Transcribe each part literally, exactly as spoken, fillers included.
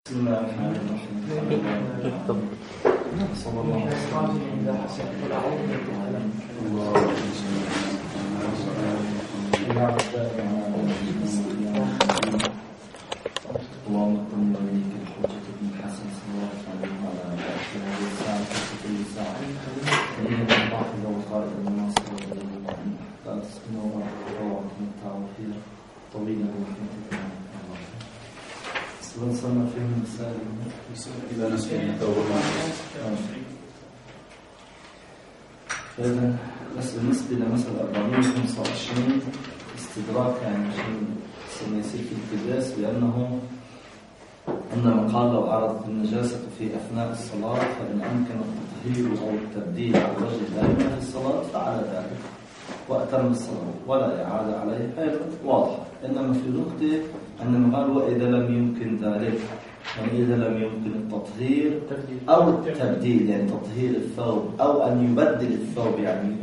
بسم الله الرحمن الرحيم. صلى الله عليه وسلم. اللهم كن وليك الحجة بن حسن صلى الله عليه وسلم على الساعة في كل ساعة إليه الباطل والقائد الناصر لا تسكنوا وراء التوحيد طويلا ورحمتك. وصلنا فيه المسائل إذا نسينا توبة. فإذا بس بالنسبة لمسألة أربعمائة وخمسة وعشرين استدراك يعني عشان يصير في التباس، لأنه عندما قال لو عرضت النجاسة في أثناء الصلاة فإن أمكن التطهير أو التبديل على وجه دائما في الصلاة فعلى ذلك وأتم الصلاة ولا إعادة عليه. هذا واضح. إنما في نقطة عندما قال وإذا لم يمكن ذلك، يعني إذا لم يمكن التطهير أو التبديل، يعني تطهير الثوب أو أن يبدل الثوب، يعني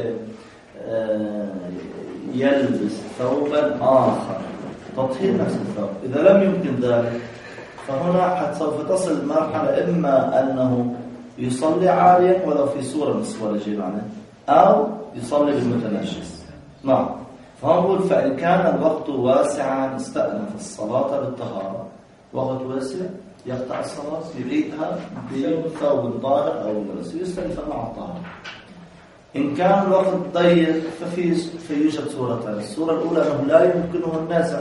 يلبس ثوبا آخر، تطهير نفس الثوب. إذا لم يمكن ذلك فهنا حتى سوف تصل المرحلة إما أنه يصلي عاريا ولو في صورة من صور الجماعة أو يصلي بالمتنجس. نعم. فنقول فإن كان الوقت واسعا استأنف الصلاة بالطهارة، وقت واسع يقطع الصلاة يعيدها بثوب طاهر أو ملبس يستأنف مع الطهارة. إن كان الوقت ضيق ففي فيوجد صورتان. الصورة الأولى أنه لا يمكنه النزع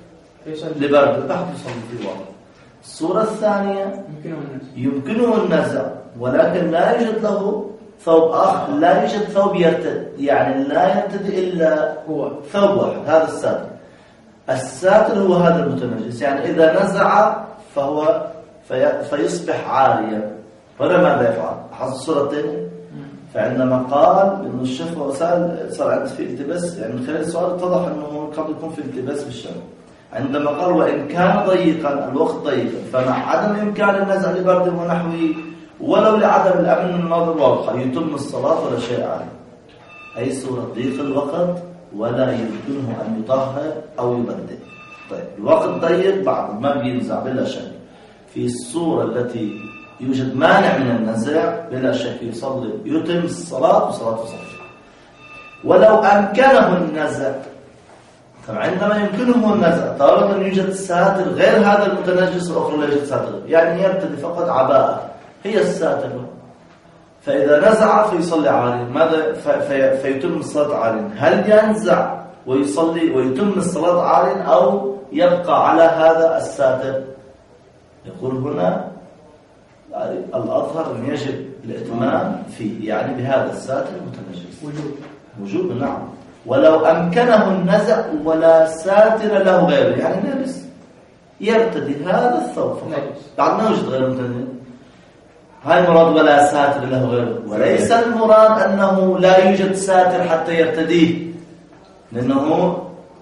لبرد تحت يصلي في وقت. الصورة الثانية يمكنه النزع ولكن لا يوجد له ثوب آخر، لا يوجد ثوب يرتد، يعني لا يرتد إلا هو ثوب واحد، هذا الساتر. الساتر هو هذا المتنجس، يعني إذا نزع فهو في فيصبح عاريا. فلا ماذا يفعل؟ حصل الصورة الثانية. فعندما قال إنه الشيخ وسأل صار عنده في التباس، يعني من خلال السؤال اتضح إنه قد يكون في التباس بالشرع. عندما قال وإن كان ضيقا، الوقت ضيقا، فمع عدم إمكان النزع لبرد ونحوه ولو لعدم الأمن الناظر واضحة يتم الصلاة ولا شيء عليه. أي صورة ضيق الوقت ولا يمكنه أن يطهر أو يبدل. طيب الوقت ضيق بعد ما بينزع بلا شك. في الصورة التي يوجد مانع من النزع بلا شك يصلي يتم الصلاة وصلاة صحيحة. ولو أمكنه النزع، طبعا عندما يمكنه النزع طالما يوجد ساتر غير هذا المتنجس الأخرى لا يوجد ساتر، يعني يرتدي فقط عباءة هي الساتر، فإذا نزع فيصلي عاريا. ماذا في فيتم الصلاة عاريا؟ هل ينزع ويصلي ويتم الصلاة عاريا أو يبقى على هذا الساتر؟ يقول هنا الأظهر أن يجب الاتمام فيه، يعني بهذا الساتر المتنجس وجوب وجوب. نعم. ولو أمكنه النزع ولا ساتر له غيره، يعني لابس يرتدي هذا الثوب فقط بعد ما يوجد غير متنجس. هاي المراد ولا ساتر له غيره، وليس المراد أنه لا يوجد ساتر حتى يرتديه، لأنه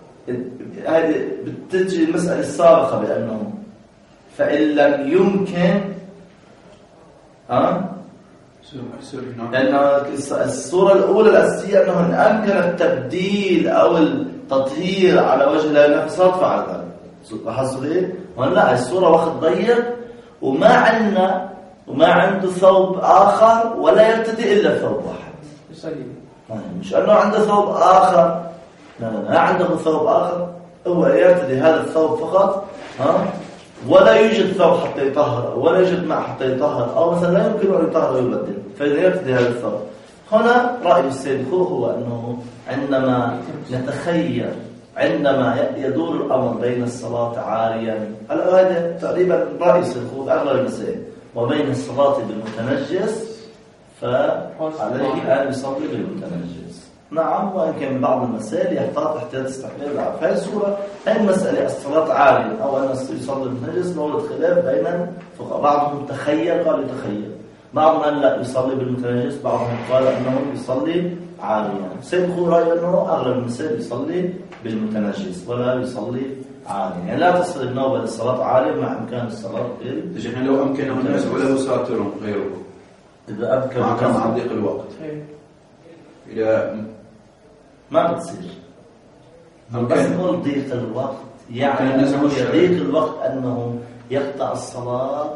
هذه بتجي المسألة السابقة بأنه فإن لم يمكن ها لأن الصورة الأولى الأساسية أنه إن أمكن التبديل أو التطهير على وجه لا ينافسات فعل ذلك. لاحظوا إيه؟ ولا الصورة وقت ضيق وما عندنا وما عنده ثوب آخر ولا يرتدي إلا ثوب واحد. مش أنه عنده ثوب آخر، لا لا لا عنده ثوب آخر، هو يرتدي هذا الثوب فقط، ها؟ ولا يوجد ثوب حتى يطهر ولا يوجد ماء حتى يطهر، أو مثلا لا يمكن أن يطهر ويبدل، فإذا يرتدي هذا الثوب. هنا رأي السيد خوخ هو أنه عندما نتخيل عندما يدور الأمر بين الصلاة عاريا، هذا تقريبا رأي السيد خوخ أغلب المسائل، وبين الصلاة بالمتنجس فعليه أن يصلي بالمتنجس. نعم. وإن كان بعض المسائل يحتاط احتياط استحلال العرف. هذه الصورة هذه المسألة الصلاة عاريا أو أن يصلي بالمتنجس مورد خلاف بين الفقهاء. بعضهم تخيل قال يتخيل، بعضهم أن لا يصلي بالمتنجس، بعضهم قال أنه يصلي عاريا. سيد خو رأي أنه أغلب المسائل يصلي بالمتنجس ولا يصلي عالي، يعني لا تصل النوبة للصلاة عالية مع إمكان الصلاة بالمتنجس. يعني لو أمكنه الناس وله ساتر غيره إذا أمكن مع كم عن ضيق الوقت إلى ما بتصير. بس نقول ضيق الوقت، يعني يضيق الوقت أنه يقطع الصلاة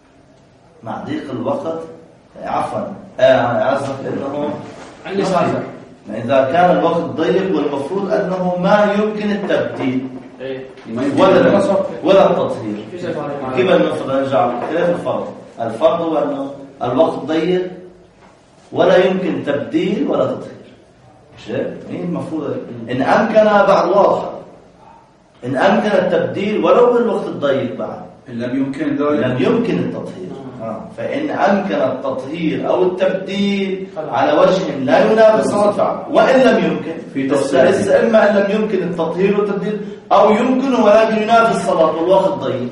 مع ضيق الوقت؟ عفوا عزف انه عندي سؤال. اذا كان الوقت ضيق والمفروض انه ما يمكن التبديل ايه ولا ولا التطهير، في شيء ثاني كيف المفروض نرجع كيف الفرض؟ الفرض هو انه الوقت ضيق ولا يمكن تبديل ولا تطهير. شيء مين المفروض ان امكن بعد واضح، ان امكن التبديل ولو بالوقت الضيق بعد إن لم يمكن ذلك لم يمكن التطهير. آه. فإن أمكن التطهير أو التبديل على وجه لا ينافي الصلاة فعلا، وإن لم يمكن في تستعز إما أن لم يمكن التطهير والتبديل أو يمكنه ولكن ينافي الصلاة والوقت ضيق.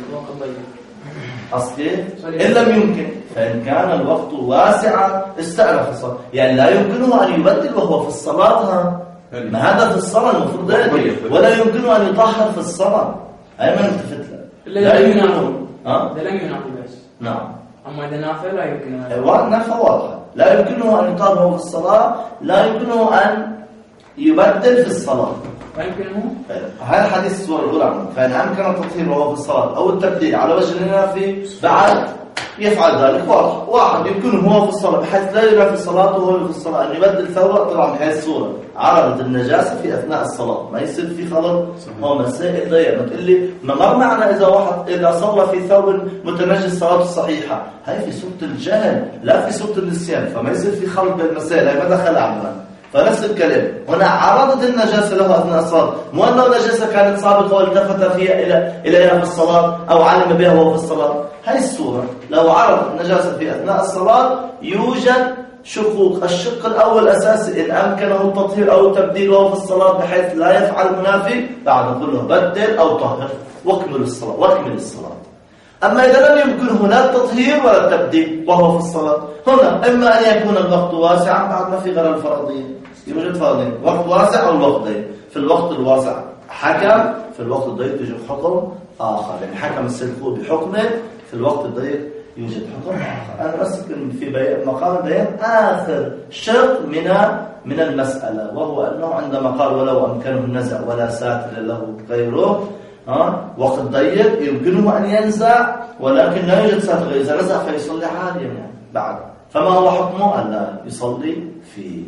أصلي إن لم يمكن، فإن كان الوقت واسعا استأنف الصلاة، يعني لا يمكنه أن يبدل وهو في الصلاة. ما هذا في الصلاة المفروض ولا يمكنه أن يطهر في الصلاة. أي ما نلتفت له لا يمكنه. ها؟ لا يمكنه بس. نعم. أما إذا نافع لا يمكنه. أيوة نافع واضحة. لا يمكنه أن يطهر وهو في الصلاة، لا يمكنه أن يبدل في الصلاة. لا يمكنه. هذا حديث السورة الأولى. فإن أمكن التطهير وهو في الصلاة أو التبديل على وجه النافي بعد يفعل ذلك. واضح. واحد يمكنه هو في الصلاة بحيث لا ينافي الصلاة وهو في الصلاة أن يبدل ثوبه، طبعا بحيث الصورة عرضت النجاسة في أثناء الصلاة، ما يصير في خلط. هو مسائل ضيق. ما تقول لي ما مر معنا إذا واحد إذا صلى في ثوب متنجس صلاته الصحيحة، هاي في صورة الجهل لا في صورة النسيان، فما يصير في خلط بين المسائل. هاي ما دخل عملا. فنفس الكلام هنا عرضت النجاسة له أثناء الصلاة، مو أنه النجاسة كانت سابقة والتفت فيها إلى إليها في الصلاة أو علم بها وهو في الصلاة. هاي الصورة لو عرضت النجاسة في أثناء الصلاة يوجد شقوق. الشق الأول أساسي إن أمكنه التطهير أو التبديل وهو في الصلاة بحيث لا يفعل المنافي، بعد كله بدل أو طهر واكمل الصلاة واكمل الصلاة. أما إذا لم يمكنه لا التطهير ولا التبديل وهو في الصلاة، هنا إما أن يكون الوقت واسعا بعد ما في غير الفرضية، يوجد فرضين، وقت واسع أو الوقت ضيق. في الوقت الواسع حكم، في الوقت الضيق يوجد حكم آخر، يعني حكم السلفور بحكمه، في الوقت الضيق يوجد حكم آخر. أنا بس في بي... مقام بيان آخر شق من من المسألة، وهو أنه عندما قال ولو أمكنه النزع ولا ساتر له غيره، ها وقت ضيق يمكنه أن ينزع ولكن لا يوجد ساتر، إذا نزع فيصلي عاليا يعني بعد. فما هو حكمه؟ ألا يصلي فيه.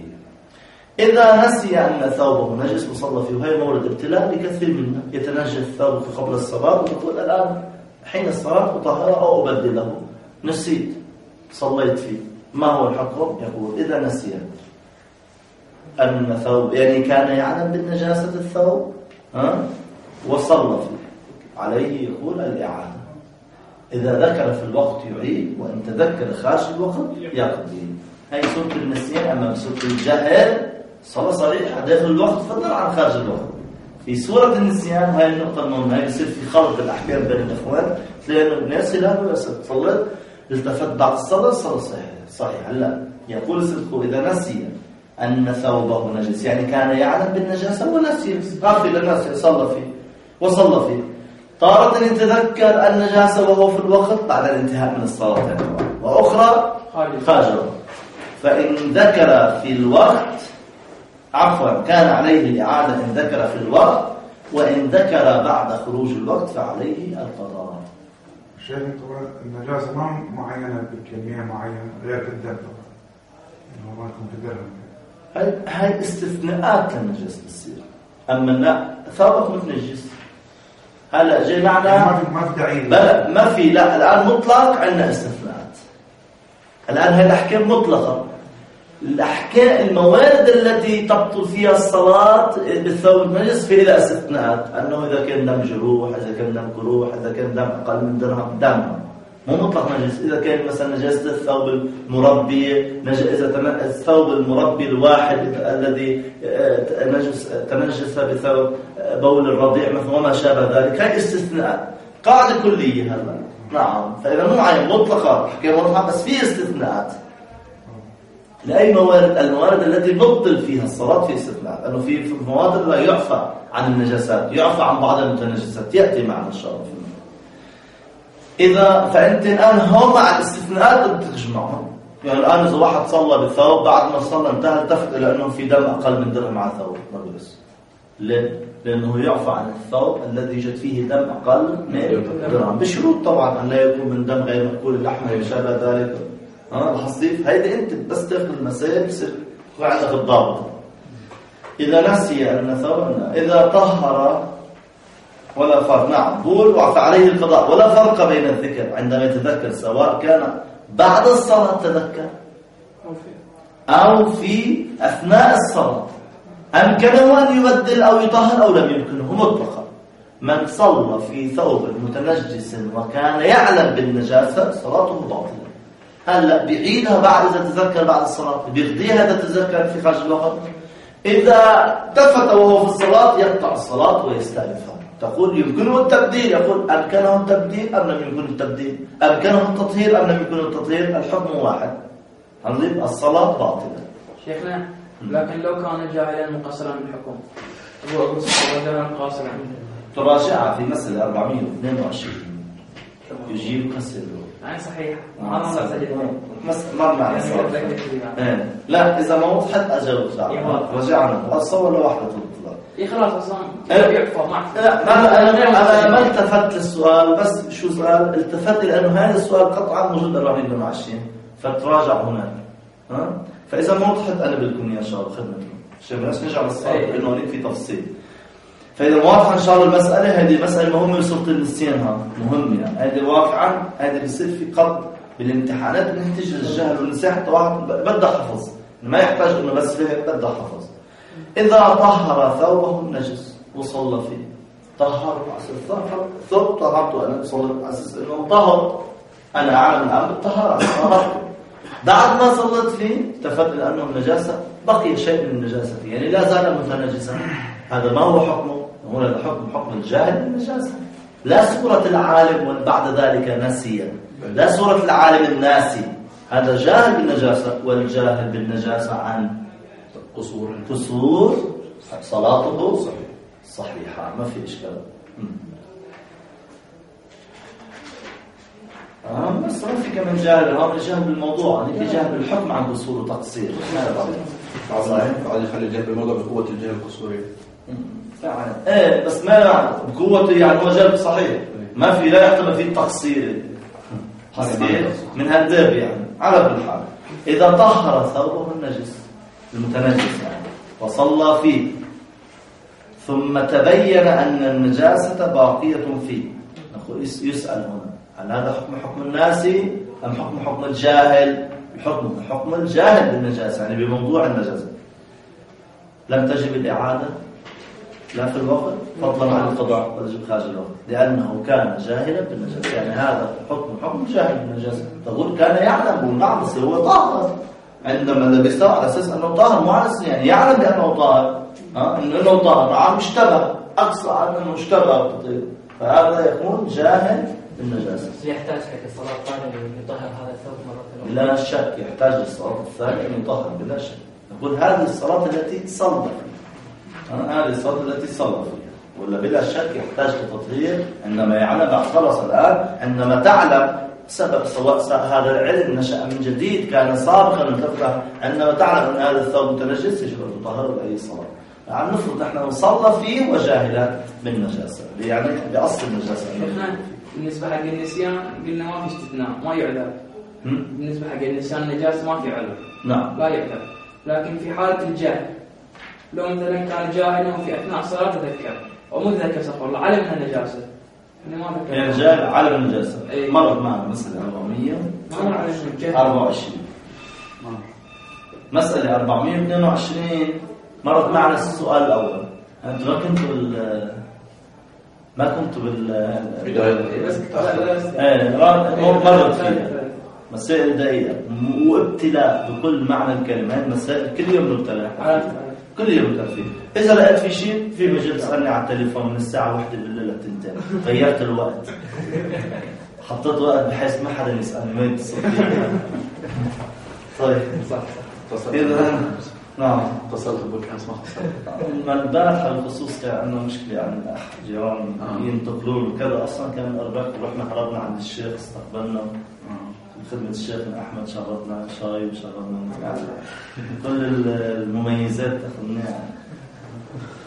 إذا نسي أن ثوبه نجس وصلى فيه، وهي مورد ابتلاء لكثير منا، يتنجس ثوبه قبل الصلاة ويقول الآن حين الصلاة أطهره أو أبدله، نسيت صليت فيه، ما هو الحكم؟ يقول إذا نسي أن ثوب يعني كان يعلم بالنجاسة الثوب ها وصلى فيه، عليه يقول الإعادة. إذا ذكر في الوقت يعيد، وإن تذكر خارج الوقت يقضي. هي سورة النسيان. أما بسورة الجهل صلاة صحيحة داخل الوقت فضل عن خارج الوقت. في سورة النسيان هاي النقطة المهمة، هاي يصير في خلط الأحكام بين الإخوان، تلاقي الناس لا بس صلت التفت بعد الصلاة الصلاة صحيحة صحيحة. لا، يقول الصدق إذا نسي أن ثوبه نجس، يعني كان يعلم بالنجاسة ونسي، غافل الناس صلى فيه وصلى فيه. تارة يتذكر النجاسة وهو في الوقت بعد الانتهاء من الصلاة، وأخرى خارج الوقت. فإن ذكر في الوقت عفوا كان عليه الإعادة إن ذكر في الوقت، وإن ذكر بعد خروج الوقت فعليه القضاء. شيخ النجاسة ما معينة بكمية معينة غير الدم طبعا، إنه ما يكون في درهم. هاي هاي استثناءات للنجاسة تصير. أما لا ثوبك متنجس هلا جاي معنا ما في ما في داعي. بلا ما في. لا الآن مطلق عندنا استثناءات. الآن هاي الأحكام مطلقة. الأحكام الموارد التي تبطل فيها الصلاة بالثوب النجس في لها استثناءات، أنه إذا كان دم جروح، إذا كان دم جروح، إذا كان دم أقل من درهم، دم مو مطلق نجس. إذا كان مثلا نجاسة الثوب المربي، إذا الثوب المربي الواحد الذي نجس تنجس بثوب بول الرضيع مثلا وما شابه ذلك، هاي استثناءات قاعدة كلية. هلا نعم. فإذا مو معين مطلقة أحكام مطلقة، بس في استثناءات لأي موارد. الموارد التي نبطل فيها الصلاة في استثناء، لأنه في في مواد لا يعفى عن النجاسات، يعفى عن بعض المتنجسات، يأتي معنا إن شاء الله. إذا فأنت الآن هم مع الاستثناءات بتجمعهم. يعني الآن إذا واحد صلى بالثوب بعد ما صلى انتهى التفت إلى أنه في دم أقل من درهم على الثوب، ما بس ليه؟ لأنه يعفى عن الثوب الذي يوجد فيه دم أقل من جرام، بشروط طبعا أن لا يكون من دم غير مأكول اللحم وما شابه ذلك. ها الحصيف هيدي أنت بس تاخذ المسائل بصير عندك الضابط. إذا نسي أن ثوب، إذا طهر ولا فرق، نعم بول وعفى عليه القضاء، ولا فرق بين الذكر عندما يتذكر، سواء كان بعد الصلاة تذكر أو في أثناء الصلاة، أمكنه أن يبدل أو يطهر أو لم يمكنه مطلقا. من صلى في ثوب متنجس وكان يعلم بالنجاسة صلاته باطلة. هلا بيعيدها بعد إذا تذكر بعد الصلاة، بيغديها إذا تذكر في خارج الوقت. إذا التفت وهو في الصلاة يقطع الصلاة ويستأنفها. تقول يمكنه التبديل، يقول أمكنه التبديل أم لم يمكن التبديل، أمكنه التطهير أم لم يمكن التطهير، الحكم واحد، هنضيف الصلاة باطلة. شيخنا لكن لو كان جاهلا مقصرا بالحكم، هو رجلا قاصرا، تراجعها في مسألة أربعمائة واثنين وعشرين يجيب كسر يعني صحيح ما ما معنى صحيح. لا إذا ما وضحت أجل رجعنا أتصور لوحدة الطلاق. إيه خلاص أصلا يعفى ما لا أنا أنا ما التفت للسؤال، بس شو سؤال التفت لأنه هذا السؤال قطعا موجود أربعمائة واثنين وعشرين، فتراجع هناك. ها فإذا ما وضحت أنا بدكم يا شباب خدمتكم عشان بلاش نرجع للسؤال لأنه هناك في تفصيل. فإذا واضحة إن شاء الله المسألة هذه مسألة مهمة وصلت النسيانها مهمة، يعني هذه واقعا هذه بيصير في قد بالامتحانات بنحتاج للجهل والنسيان، حتى واحد بدها حفظ، ما يحتاج إنه بس فهم، بدها حفظ. إذا طهر ثوبه النجس وصلى فيه، طهر طهر ثوب طهرته أنا صليت على أساس إنه طهر، أنا أعلم الآن بالطهارة طهرته. بعد ما صليت فيه التفت لأنه النجاسة بقي شيء من النجاسة فيه، يعني لا زال متنجسا. هذا ما هو حكمه؟ هو الحكم حكم الجاهل بالنجاسة، لا صورة العالم وبعد ذلك نسي، لا صورة العالم الناسي. هذا جاهل بالنجاسة، والجاهل بالنجاسة عن قصور قصور صلاته صحيحة، ما في إشكال. آه بس ما في كمان جاهل، هذا جاهل بالموضوع، يعني جاهل بالحكم عن قصور وتقصير. صحيح بعد يخلي الجهل بالموضوع بقوة الجهل القصورية. فعلا ايه بس ما يعني بقوته، يعني هو جلب صحيح، ما في لا يحتمل فيه التقصير من هالدرب يعني. على كل حال إذا طهر ثوبه النجس المتنجس يعني وصلى فيه ثم تبين أن النجاسة باقية فيه، يسأل هنا هل هذا حكم حكم الناسي أم حكم حكم الجاهل؟ الحكم حكم الجاهل بالنجاسة، يعني بموضوع النجاسة. لم تجب الإعادة لا في الوقت فضلا عن القضاء ولا تجب خارج الوقت، لأنه كان جاهلا بالنجاسة، يعني هذا حكم حكم جاهل بالنجاسة. تقول كان يعلم بالنعم بس هو طاهر عندما لبسه على أساس أنه طاهر، مو على أساس يعني يعلم بأنه طاهر، ها إنه طاهر عم اشتبه، أقصى عن أنه اشتبه، فهذا يكون جاهل بالنجاسة. يحتاج حق الصلاة الثانية يطهر هذا الثوب مرة لا شك يحتاج الصلاة الثانية أن يطهر بلا شك. نقول هذه الصلاة التي صلى فيها، هذه الصلاة التي صلى فيها، ولا بلا شك يحتاج لتطهير عندما يعلم. خلص الآن عندما تعلم سبب، سواء هذا العلم نشأ من جديد كان سابقا انتفع، عندما تعلم أن هذا الثوب متنجس يجب أن تطهره بأي صلاة. يعني نفرض نحن نصلى فيه وجاهلات بالنجاسة، يعني بأصل النجاسة. بالنسبة حق النسيان قلنا ما في استثناء، ما يعذر. بالنسبة حق النسيان النجاسة ما في عذر، نعم لا يعذر. لكن في حالة الجهل، لو مثلا كان جاهلا وفي أثناء الصلاة تذكر أو مو تذكر سفر الله علم من النجاسة، يعني ما ذكر يعني جاهل علم النجاسة. مرت معنا مسألة أربعمية أربعة وعشرين، مسألة أربعمية واثنين وعشرين مرت معنا السؤال الأول. أنتم ما كنتوا بال ما كنتوا بال ايه مرت فيها مسائل دقيقة وابتلاء بكل معنى الكلمة. مسائل كل يوم نبتلى، كل يوم نبتلى فيه. إذا لقيت في شيء في مجال تسألني على التليفون من الساعة واحدة بالليل لتنتين، غيرت الوقت، حطيت وقت بحيث ما حدا يسألني ما يتصل فيه. طيب صح. إذا نعم اتصلت بك أمس ما اتصلت. البارحة الخصوص كان عندنا مشكلة يعني أحد جيران ينتقلون وكذا، أصلا كان أربعة رحنا هربنا عند الشيخ، استقبلنا خدمة الشيخ أحمد، شربنا شاي وشربنا يعني كل المميزات أخذناها.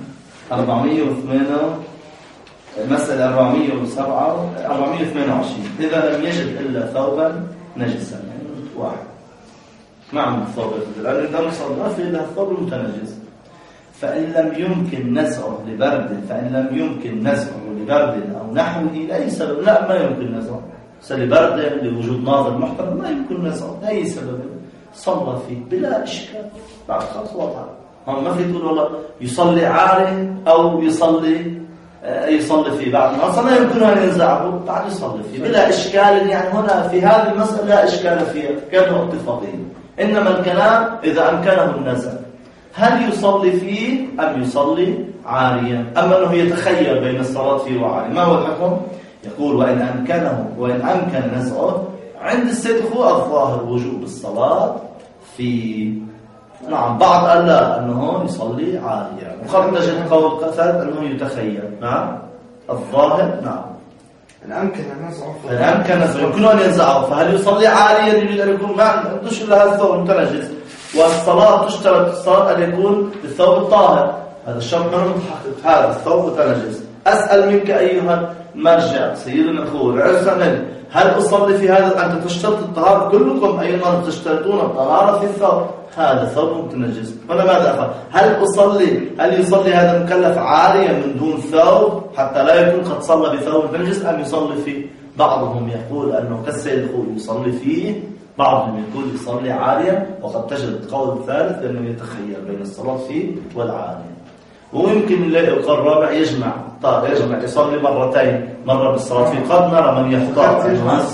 أربعمائة وثمانية مسألة أربعمائة وسبعة أربعمائة وثمانية وعشرين إذا لم يجد إلا ثوبا نجسا يعني واحد ما عم ثوب لأن إذا ما في إلا الثوب المتنجس فإن لم يمكن نزعه لبرد فإن لم يمكن نزعه لبرد أو نحوه لأي سبب لا ما يمكن نزعه لبرد لوجود ناظر محترم ما يمكن نزعه لأي سبب صلى فيه بلا إشكال بعد خلص وضع هم ما في تقول والله يصلي عاري أو يصلي يصلي فيه بعد ما صلى يمكن أن ينزعه بعد يصلي فيه بلا إشكال يعني هنا في هذه المسألة لا إشكال فيها كانوا اتفاقين إنما الكلام إذا أمكنه النزع هل يصلي فيه أم يصلي عاريا أما أنه يتخير بين الصلاة فيه وعاري ما هو الحكم؟ يقول وإن أمكنه وإن أمكن نزعه عند السدخ الظاهر وجوب الصلاة في نعم بعض قال لا أنه يصلي عاريا وقد تجد قول ثالث أنه يتخير نعم الظاهر نعم إن أمكن نزعه إن أمكن نزعه يمكن أن ينزعه فهل يصلي عاريا يريد أن يكون ما عندوش إلا هذا الثوب المتنجس والصلاة تشترط الصلاة أن يكون بالثوب الطاهر هذا الشرط ما متحقق هذا الثوب متنجس أسأل منك أيها المرجع سيدنا الأخوة عرفنا هل أصلي في هذا أنت تشترط الطهارة كلكم أيضا تشترطون الطهارة في الثوب هذا ثوب متنجس هنا ماذا أفعل هل أصلي هل يصلي هذا المكلف عاريا من دون ثوب حتى لا يكون قد صلى بثوب متنجس أم يصلي فيه بعضهم يقول أنه كالسيد الأخوة يصلي فيه بعضهم يقول يصلي عاريا وقد تجد قول ثالث لأنه يتخير بين الصلاة فيه والعاريا ويمكن نلاقي القول الرابع يجمع طيب يجمع يصلي مرتين مرة بالصلاة فيه قد نرى من يحتاط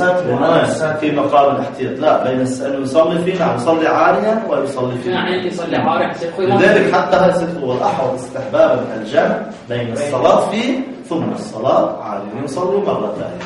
في مقام الاحتياط لا بين أنه يصلي فيه نعم يصلي عاريا ويصلي فيه نعم يصلي عاريا لذلك حتى هذا هو الأحوط استحبابا الجمع بين الصلاة فيه ثم الصلاة عاريا يصلي مرتين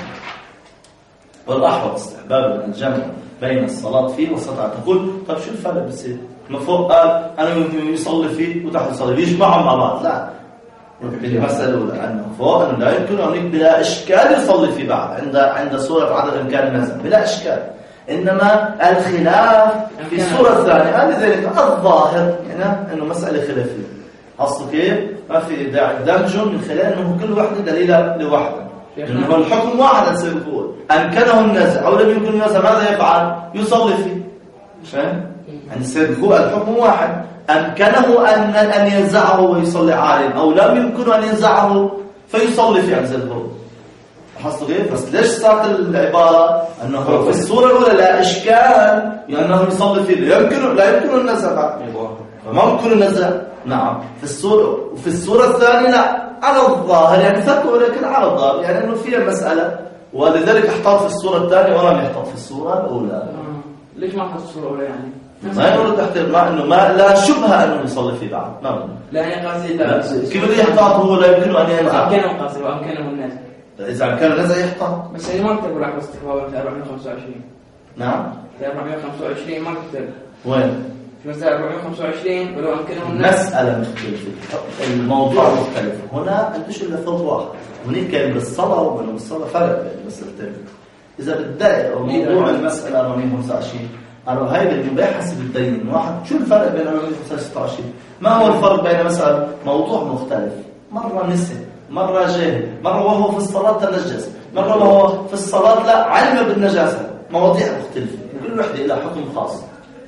والأحوط استحبابا الجمع بين الصلاة فيه والصلاة تقول طب شو الفرق بصير من فوق قال أنا يصلي فيه وتحت يصلي يجمعهم مع بعض لا المسألة الأولى أنه فوق أنه لا يمكن أن بلا إشكال يصلي في بعض عند عند سورة عدد إمكان النزل بلا إشكال إنما الخلاف في السورة الثانية لذلك الظاهر يعني أنه مسألة خلافية أصله كيف ما في داعي دمج من خلال أنه كل واحدة دليلة لوحدة إنه الحكم واحد سيقول أمكنه النزع أو لم يمكن النزع ماذا يفعل يصلي فيه فاهم يعني سيقول الحكم واحد أمكنه أن أن ينزعه ويصلي عاريا أو لم يمكن أن ينزعه فيصلي في عز الظهر حصل غير بس ليش صارت العبارة أنه في الصورة الأولى لا إشكال لأنه يصلي فيه لا يمكن لا يمكن النزع فما يمكن النزع نعم في الصورة وفي الصورة الثانية لا على الظاهر يعني فتوى ولكن على الظاهر يعني أنه فيها مسألة ولذلك احتاط في الصورة الثانية ولم يحتاط في الصورة الأولى ليش ما حط الصورة الأولى يعني ما يقول تحت ما انه ما لا شبهه انه يصلي في بعض ما بقول لا يعني قصدي لا كيف بده يحتاط هو لا يمكن ان ينزع امكانه قصدي وامكانه الناس اذا كان النزع يحتاط بس هي ما كتبوا لحظه استحباب في أربعمائة وخمسة وعشرين نعم في أربعمائة وخمسة وعشرين ما كتب وين في مسألة أربعمائة وخمسة وعشرين ولو امكانه الناس مسألة مختلفة الموضوع مختلف هنا انتش الا صوت واحد هناك كان بالصلاة وبين الصلاة فرق بين المسألتين اذا بتضايق موضوع المسألة أربعمائة وخمسة وعشرين قالوا هيدا المباح حسب الدين واحد شو الفرق بين أربعمائة وستة وعشرين ما هو الفرق بين مثلا موضوع مختلف مرة نسي مرة جاهل مرة وهو في الصلاة تنجس مرة وهو في الصلاة لا علم بالنجاسة مواضيع مختلفة كل وحدة لها حكم خاص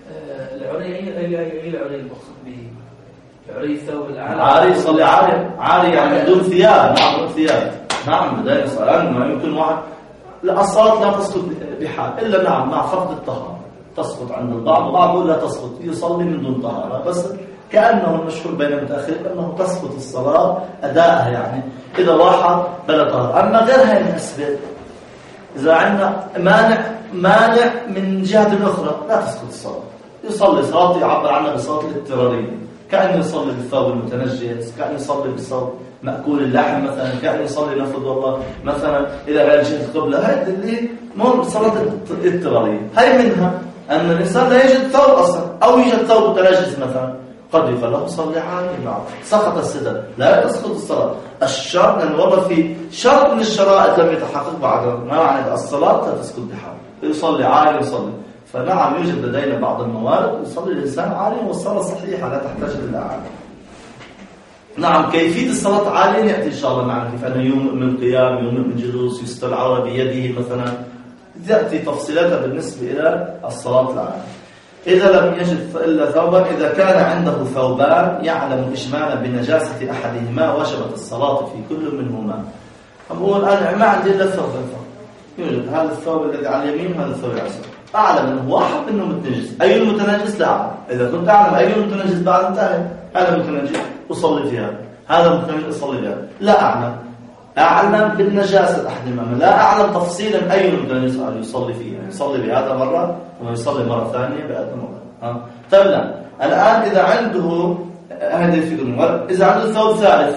العري أي العري المقصود به العري الثوب الأعلى عاري يصلي عاري عاري يعني بدون ثياب نعم بدون ثياب نعم بداية صلاة ما يمكن واحد لا الصلاة لا تسقط بحال إلا نعم مع فقد الطهارة تسقط عند البعض وبعض لا تسقط يصلي من دون طهارة بس كأنه المشهور بين المتأخرين أنه تسقط الصلاة أداءها يعني إذا واحد بلا طهارة أما غير هاي الأسباب إذا عندنا مانع مانع من جهة أخرى لا تسقط الصلاة يصلي صلاة يعبر عنها بصلاة الاضطرارية كأنه يصلي بالثوب المتنجس كأنه يصلي بالصوت مأكول اللحم مثلا كأنه يصلي نفذ والله مثلا إلى غير جهة القبلة هاي اللي مو صلاة اضطرارية هاي منها أن الإنسان لا يجد ثوب أصلا أو يجد ثوب متنجس مثلا قد يقال له صلي عادي معه سقط الستر لا تسقط الصلاة الشرط أن والله في شرط من الشرائط لم يتحقق بعد ما معنى الصلاة لا تسقط بحال يصلي عادي يصلي فنعم يوجد لدينا بعض الموارد يصلي الإنسان عالي والصلاة صحيحة لا تحتاج إلى عالي نعم كيفية الصلاة عاليا يأتي إن شاء الله معنا، كيف أنه يومئ من قيام، يومئ من جلوس، يستر العورة بيده مثلا، تأتي تفصيلاتها بالنسبة إلى الصلاة العالية. إذا لم يجد إلا ثوبا، إذا كان عنده ثوبان يعلم إجمالا بنجاسة أحدهما وجبت الصلاة في كل منهما. أقول أنا ما عندي إلا ثوب، يوجد هذا الثوب الذي على اليمين وهذا الثوب على اليسار، أعلم أنه واحد منهم متنجس، أي المتنجس لا أعلم. إذا كنت أعلم أي المتنجس بعد انتهى، هذا متنجس أصلي فيها، هذا متنجس أصلي فيها، لا أعلم. أعلم بالنجاسة أحدهما، لا أعلم تفصيلا أي المتنجس يصلي فيها، يصلي بهذا مرة ويصلي مرة ثانية بهذا مرة. ها طيب لا، الآن إذا عنده هذه الفكرة، إذا عنده ثوب ثالث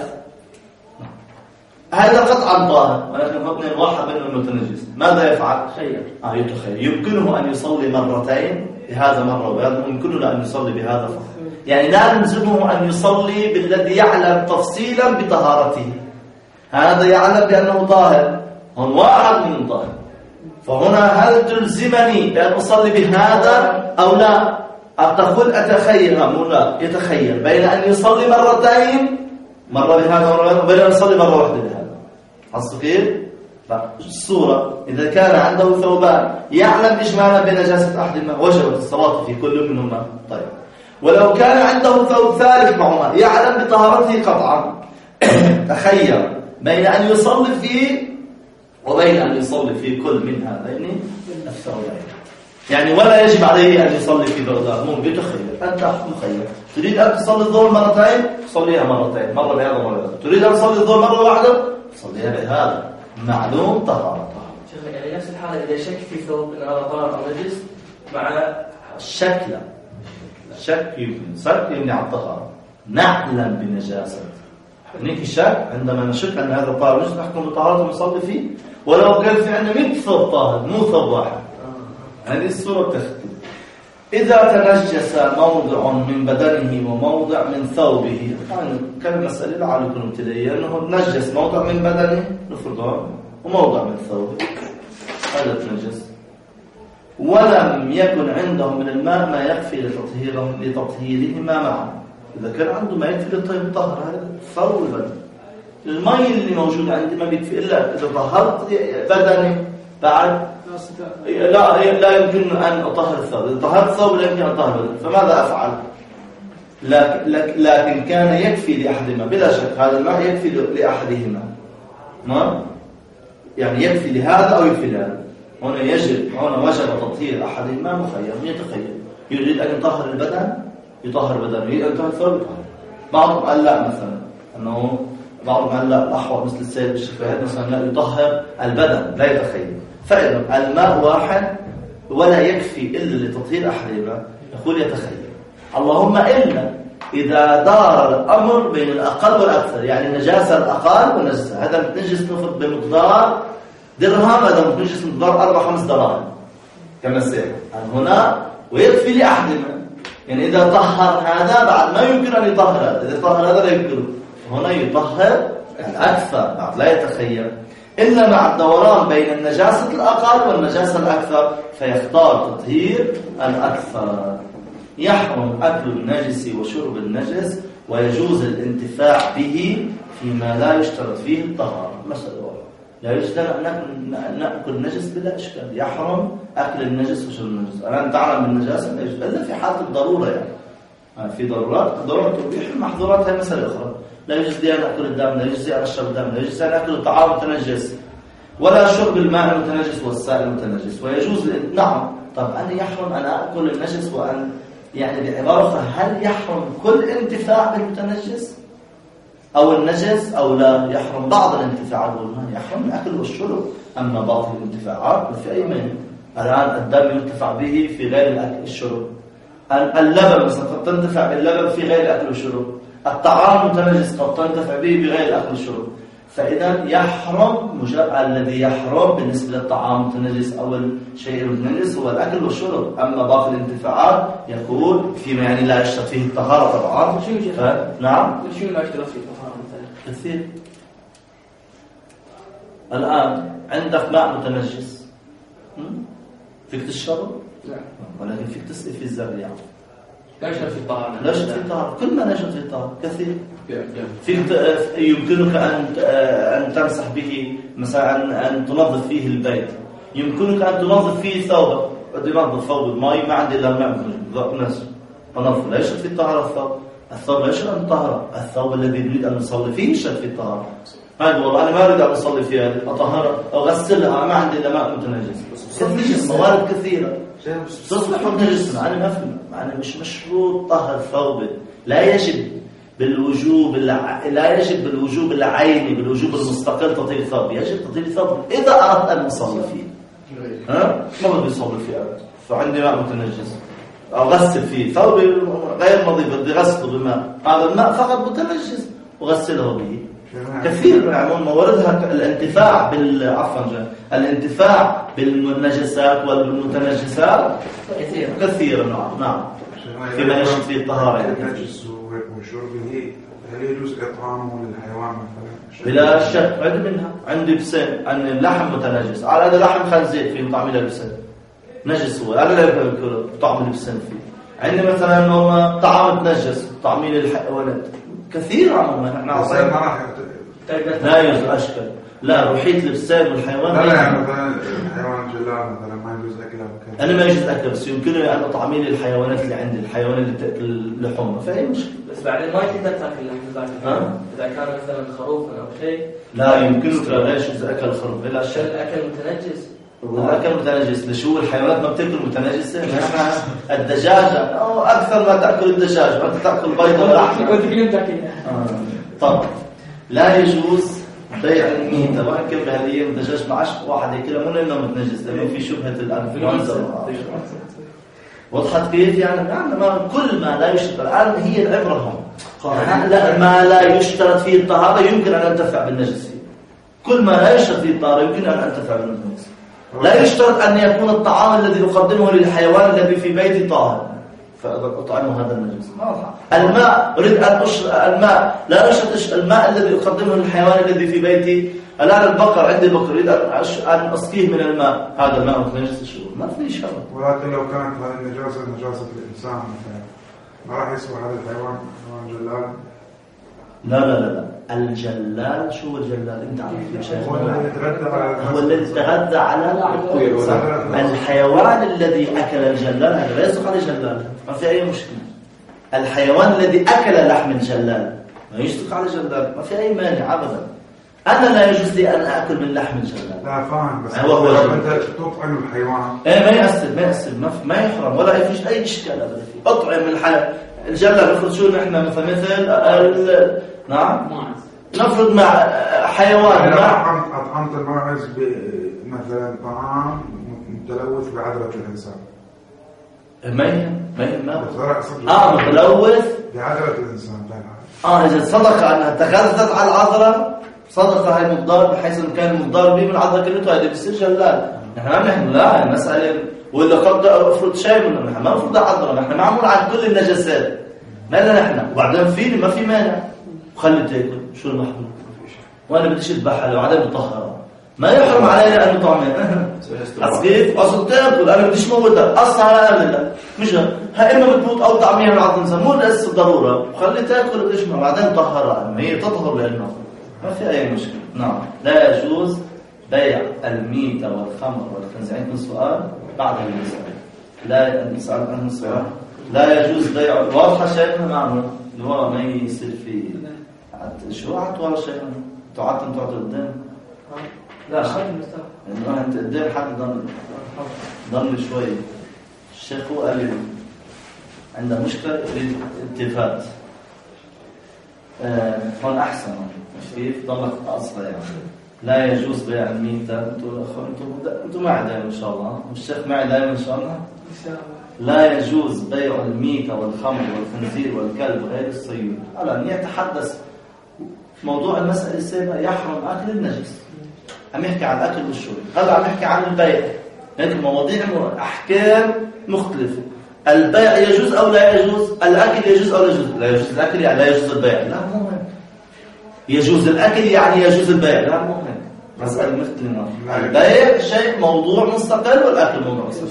هذا قطعا طاهر ولكن فضل واحد منه المتنجس، ماذا يفعل؟ خير آه يتخيل. يمكنه أن يصلي مرتين بهذا مرة وبهذا، يمكنه أن يصلي بهذا فقط. يعني لا نلزمه أن يصلي بالذي يعلم تفصيلا بطهارته، هذا يعلم بأنه طاهر، هون واحد منه طاهر، فهنا هل تلزمني بأن أصلي بهذا أو لا؟ أتقول أتخير، مو لا، يتخير بين أن يصلي مرتين، مرة بهذا مرة بهذا، وبين أن يصلي مرة واحدة بهذا. حصل كيف؟ الصورة إذا كان عنده ثوبان يعلم إجمالا بنجاسة أحدهما وجبت الصلاة في كل منهما. طيب ولو كان عنده ثوب ثالث معهما يعلم بطهارته قطعا، تخير بين أن يصلي فيه وبين أن يصلي في كل من هذين الثوبين، يعني ولا يجب عليه أن يصلي في بغداد، مو بتخير، أنت مخير. تريد أن تصلي الظهر مرتين صليها مرتين، مرة بهذا ومرة بهذا. تريد أن تصلي الظهر مرة واحدة صليها بهذا، معلوم طهارتها. شيخ يعني نفس الحالة إذا شك في ثوب إن هذا طاهر أو نجس مع الشك، لا شك يمكن شك يمنع على الطهارة، نعلم بنجاسة. هنيك الشك عندما نشك أن هذا طاهر نجس نحكم بطهارته ونصلي فيه، ولو كان في عندنا مئة ثوب طاهر مو ثوب واحد. هذه الصورة تختلف. إذا تنجس موضع من بدنه وموضع من ثوبه، يعني كان مسألة لعلكم ابتدائية أنه نجس موضع من بدنه نفرضها وموضع من ثوبه، هذا تنجس، ولم يكن عنده من الماء ما يكفي لتطهيره لتطهيرهما معا. إذا كان عنده ما يكفي للطهر هذا الثوب والبدن، الماء اللي موجود عندي ما بيكفي إلا إذا طهرت بدني بعد لا لا يمكن أن أطهر الثوب، إذا طهرت الثوب لا يمكن أن أطهر بدني، فماذا أفعل؟ لكن, لكن كان يكفي لأحدهما بلا شك، هذا الماء يكفي لأحدهما، ما يعني يكفي لهذا أو يكفي لهذا. هنا يجب هنا وجب تطهير أحدهما مخير، يتخير يريد أن يطهر البدن يطهر بدنه، يريد أن يطهر الثوب يطهر. بعضهم قال لا، مثلا أنه بعضهم قال لا الأحوط مثل السيد الشفاهات مثلا لا يطهر البدن لا يتخير. فإذا الماء واحد ولا يكفي إلا لتطهير أحدهما، يقول يتخير. اللهم إلا إذا دار الأمر بين الأقل والأكثر، يعني النجاسة الأقل والنجاسة، هذا متنجس نفط بمقدار درهم، هذا متنجس بمقدار أربع خمس دراهم كما سير هنا، ويكفي لأحدهما. يعني إذا طهر هذا بعد ما يمكن أن يطهر هذا، إذا طهر هذا لا يمكن، هنا يطهر الأكثر بعد لا يتخير، إلا مع الدوران بين النجاسة الأقل والنجاسة الأكثر فيختار تطهير الأكثر. يحرم أكل النجس وشرب النجس، ويجوز الانتفاع به فيما لا يشترط فيه الطهارة. مسألة واحدة، لا يجوز أن نأكل النجس بلا إشكال، يحرم أكل النجس وشرب النجس. الآن تعلم بالنجاسة لا يجوز إلا في حالة الضرورة، يعني في ضرورات، ضرورة تبيح المحظورات هي مسألة أخرى. لا يجوز لي أن أكل الدم، لا يجوز لي أن أشرب الدم، لا يجوز لي أن أكل الطعام المتنجس، ولا شرب الماء المتنجس والسائل المتنجس. ويجوز لي نعم. طب أنا يحرم أن أكل النجس وأن يعني بعبارة أخرى، هل يحرم كل انتفاع بالمتنجس أو النجس أو لا؟ يحرم بعض الانتفاعات بالماء، يحرم الأكل والشرب، أما باقي الانتفاعات في أي مانع. الآن الدم ينتفع به في غير الأكل والشرب، اللبن مثلا قد تنتفع باللبن في غير الأكل والشرب، الطعام متنجس قد تنتفع به بغير الأكل والشرب. فإذا يحرم مجرد الذي يحرم بالنسبة للطعام المتنجس أو الشيء المتنجس هو الأكل والشرب، أما باقي الانتفاعات يكون فيما يعني لا يشترط فيه الطهارة طبعا. نعم شو لا يشترط فيه الطهارة مثلا؟ كثير. الآن عندك ماء متنجس فيك تشربه؟ لا، ولكن فيك تسقي في الزريعة. لا يشترط في الطهارة. لا يشترط في الطهارة، كل ما لا يشترط في الطهارة كثير. في يمكنك أن أن تمسح به مثلا، أن تنظف فيه البيت، يمكنك أن تنظف فيه ثوبك، بدي انظف ثوب الماء ما عندي الا ماء ناس انظف، لا يشترط في الطهارة الثوب، الثوب لا يشترط الطهارة، الثوب الذي نريد أن نصلي فيه يشترط في الطهارة. هذا والله أنا ما أريد أن أصلي فيها أطهرها أو أغسلها ما عندي إلا ماء متنجس، موارد كثيرة تصلح نجسنا. أنا ما أفهم، أنا مش مشروط طهر ثوبه، لا يجب بالوجوب الع... لا يجب بالوجوب العيني بالوجوب المستقل تطهير ثوب، يجب تطهير ثوب إذا أردت أن أصلي فيه. ها ما بدي أصلي فيه أبدا، فعندي ماء متنجس أو غسل فيه ثوبي غير نظيف بدي غسله بماء، هذا الماء فقط متنجس وغسله به. كثير يعني مواردها الانتفاع بال عفوا الانتفاع بالنجسات والمتنجسات كثير كثير. نعم نعم فيما يشرب فيه الطهارة يعني. النجس وشربه هل يجوز إطعامه للحيوان مثلا؟ بلا شك عندي منها، عندي بسين، عندي اللحم متنجس، على هذا لحم خنزير فيه طعم البسين نجس، هو أنا لا باكل طعم البسين فيه. عندي مثلا انه طعام تنجس طعمين الحيوانات كثير عموما احنا عصينا لا يجوز اشكل لا روحية البسين والحيوان لا لا يعني مثلا الحيوان الجلال مثلا ما يجوز اكله وكذا. انا ما يجوز اكله، بس يمكنني ان اطعمين الحيوانات اللي عندي، الحيوان اللي تاكل لحومه، فهي مشكله. بس بعدين ما تقدر تاكل لحم اذا كان مثلا خروف او شيء، لا يمكنك لا يجوز اكل الخروف بلا شك. الاكل متنجس والأكل متنجس لشو الحيوانات ما بتاكل متنجسة؟ نحن الدجاجة أو أكثر ما تأكل الدجاج، ما تأكل بيض ولا لحم. طب لا يجوز بيع الميتة، وإن كان بهذه الدجاج معش واحد ياكلها مو لأنه متنجس، لأنه في شبهة الأنفلونزا. وضحت كيف يعني؟ يعني ما كل ما لا يشترط الآن هي العبرة هم. لا ما لا يشترط فيه الطهارة يمكن أن أنتفع بالنجس فيه. كل ما لا يشترط فيه الطهارة يمكن أن أنتفع بالنجس. لا يشترط أن يكون الطعام الذي أقدمه للحيوان الذي في بيتي طاهر فأطعمه هذا النجس. الماء أريد أن أشرب الماء، لا يشترط الماء الذي أقدمه للحيوان الذي في بيتي. الآن البقر عندي بقر أريد أن أسقيه من الماء، هذا الماء متنجس الشرب ما في شرط. ولكن لو كانت هذه النجاسة نجاسة الإنسان مثلا ما راح يسوى هذا الحيوان حيوان جلال؟ لا لا لا لا الجلال شو هو الجلال؟ انت عارف هو الذي يتغذى على هو الذي يتغذى على الحيوان الذي اكل الجلال، هذا لا يصح عليه جلال، ما في اي مشكله. الحيوان الذي اكل لحم الجلال ما يصدق على جلال، ما في اي مانع ابدا. انا لا يجوز لي ان اكل من لحم الجلال. لا فاهم، بس هو هو لو انت تطعم الحيوان ايه ما يأثر ما يأثر ما, ما يحرم ولا فيش اي اشكال ابدا فيه. اطعم الحيوان الجلال. نفرض شو نحن مثلا مثل ال... نعم نفرض مع حيوان مع أطعمت الماعز مثلا طعام متلوث بعذرة الإنسان ما يهم ما يهم ما اه متلوث بعذرة الإنسان. اه إذا صدق أنها تغذت على العذرة صدق هاي مقدار بحيث إن كان مقدار به من العذرة كلمته هذه بيصير جلال. نحن ما نحن لا مسألة ولا قد أفرض شيء من نحن ما نفرض عذرة، نحن معمول عن كل النجاسات ما لنا نحن، وبعدين فيني ما في مانع وخلي تاكل شو المحمول وانا بديش اذبحها لو عدم مطهره ما يحرم علينا ان نطعمها. اصل اصل تاكل انا بديش موتها اصلا على لا مش ها اما بتموت او طعميها من عظم الانسان مو بس الضروره وخلي تاكل بديش بعدين طهرها هي تطهر لانه ما في اي مشكله. نعم لا يجوز بيع الميتة والخمر والخنزير. عندكم سؤال بعد المسألة؟ لا نسأل عن السؤال. لا يجوز بيع واضحة شيخنا معنا اللي هو ما يصير في شو عاد ورا شيخنا تعطل تعطل قدام لا خلي المستوى انه انت قدام حد ضل ضل شوي. الشيخ هو قال لي عنده مشكلة يريد التفات آه هون أحسن مش كيف ضلت أصلا يعني. لا يجوز بيع الميتة. انتوا الاخوان انتوا انتوا معي دائما ان شاء الله والشيخ معي دائما ان شاء الله ان شاء الله. لا يجوز بيع الميتة والخمر والخنزير والكلب وغير الصيد. الآن يتحدث موضوع المسألة السابقة يحرم أكل النجس، عم يحكي عن الأكل والشرب، هذا عم يحكي عن البيع. هيك مواضيع أحكام مختلفة. البيع يجوز أو لا يجوز، الأكل يجوز أو لا يجوز. لا يجوز الأكل يعني لا يجوز البيع، لا مو هيك. يجوز الأكل يعني يجوز البيع، لا مو هيك. مسألة مثل البيع شيء موضوع مستقل والأكل موضوع مستقل.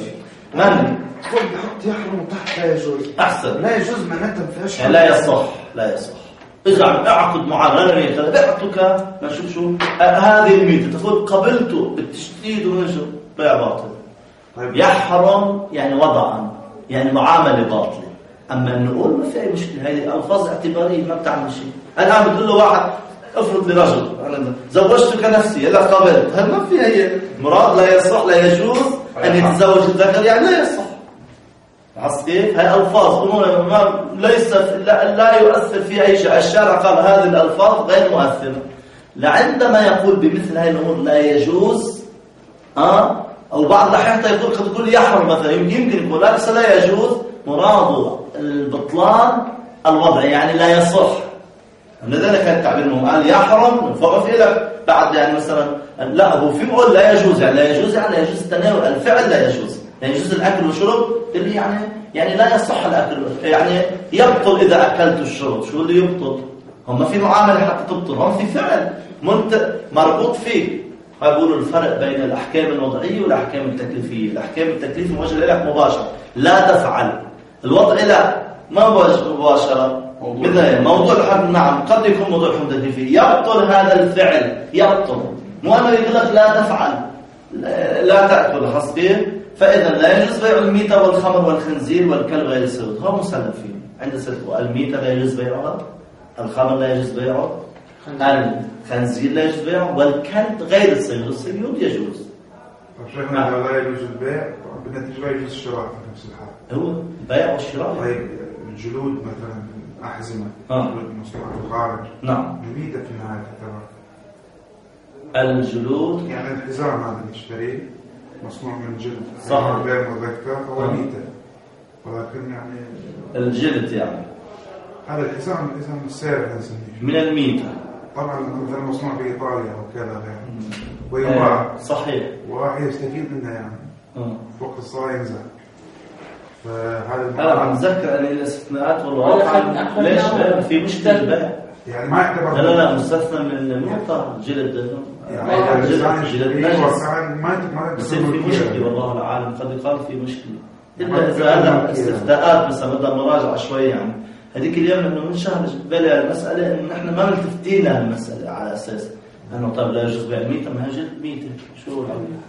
من تقول بحط يحرم وتحت لا يجوز. أحسن. لا يجوز معناتها ما فيهاش يعني لا يصح، لا يصح. إذا اعقد معاملة ميتة بعتك نشوف شو آه هذه الميتة تقول قبلته بالتشديد ونشو بيع باطل. طيب. يحرم يعني وضعا يعني معاملة باطلة. أما نقول ما في أي مشكلة، هذه ألفاظ اعتبارية ما بتعمل شيء. الآن بتقول له واحد افرض لرجل أنا زوجتك نفسي يلا قبلت، هل ما في هي مراد لا يصح لا يجوز أن يتزوج الذكر يعني لا يصح. عرفت كيف؟ هاي ألفاظ أمور ما ليس لا, لا يؤثر في أي شيء. الشارع قال هذه الألفاظ غير مؤثرة. لعندما يقول بمثل هاي الأمور لا يجوز أه؟ أو بعض الأحيان يقول قد يقول يحرم مثلا، يمكن يقول لا لا يجوز مراده البطلان الوضعي يعني لا يصح. لذلك كان التعبير انه قال يحرم فوقف لك بعد يعني مثلا لا هو في بقول لا يجوز يعني لا يجوز يعني لا يجوز التناول الفعل لا يجوز يعني يجوز الاكل والشرب اللي يعني يعني لا يصح الاكل يعني يبطل اذا اكلت الشرب. شو اللي يبطل؟ هم في معامله حتى تبطل، هم في فعل مربوط فيه. يقولوا الفرق بين الاحكام الوضعيه والاحكام التكليفيه. الاحكام التكليفيه موجهه لك مباشره لا تفعل، الوضع لا ما مباشره مثلا موضوع الحرب نعم قد يكون موضوع الحمد تكليفي يبطل هذا الفعل يبطل. مو أنا يقول لك لا تفعل لا تأكل حسبيه. فإذا لا يجوز بيع الميتة والخمر والخنزير والكلب غير السود. هو مسلم فيه عند سلفه. الميتة لا يجوز بيعها، الخمر لا يجوز بيعه، الخنزير لا يجوز بيعه، والكلب غير الصيد. الصيد يجوز. طيب شيخنا لا يجوز البيع بالنتيجة لا يجوز الشراء في نفس الحال. هو البيع والشراء. طيب الجلود مثلا أحزمة مصنوعة في الخارج. نعم. الميتة في نهاية الثمن. الجلود يعني الحزام هذا اللي تشتريه مصنوع من جلد صح غير مذكر هو ميتة، ولكن يعني الجلد يعني هذا الحزام الحزام السير نسميه من الميتة. طبعا مثلا مصنوع في إيطاليا وكذا يعني ويباع صحيح وراح يستفيد منه يعني م. وقت الصلاة ينزل. فهذا أنا عم أتذكر أن الاستثناءات والواقع ليش في مشكلة البيع يعني ما يعتبر لا لا لا مستثنى من النقطة جلد يعني جلد جلد نجس ما ما بصير في مشكلة والله العالم قد يقال في مشكلة إلا إذا هذا استفتاءات مثلا بدها مراجعة شوي يعني. هذيك اليوم إنه من شهر بالي المسألة إنه نحن ما ملتفتين لها المسألة على أساس إنه طيب لا يجوز بيع الميتة ما هي جلد ميتة شو